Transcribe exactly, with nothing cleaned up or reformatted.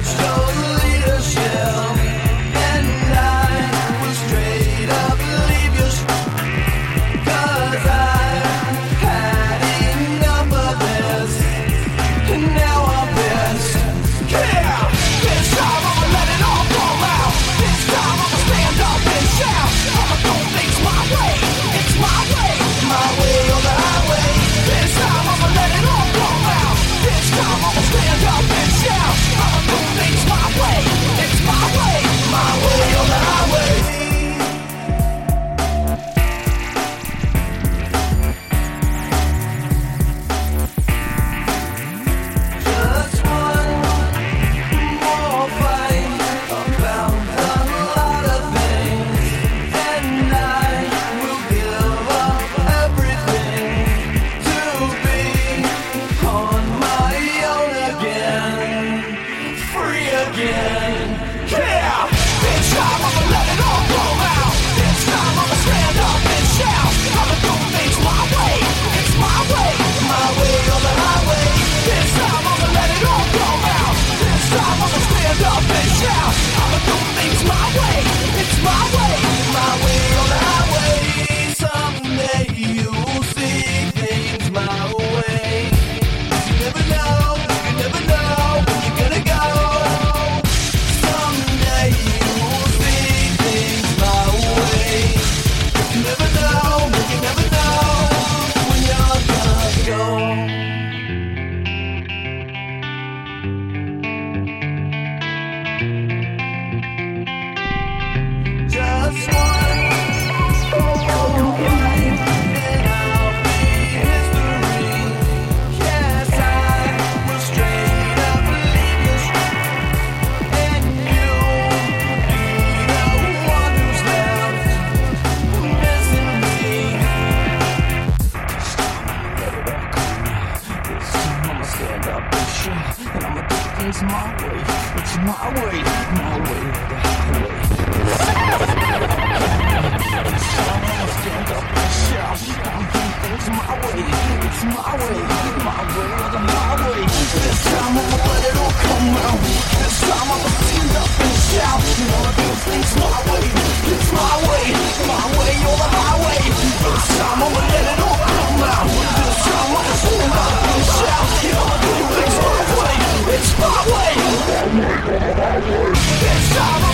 It's my way, it's my way, my way or the highway. Stand up and shout, it's my way, it's my way, my way or the highway. This time I'ma let it all come out. This time I'ma stand up and shout, you know I do things my way. It's my way, my way or the highway. This time I'ma let it all come out. This time I'ma stand up and shout, you know I do things my way. It's my way. It's my way.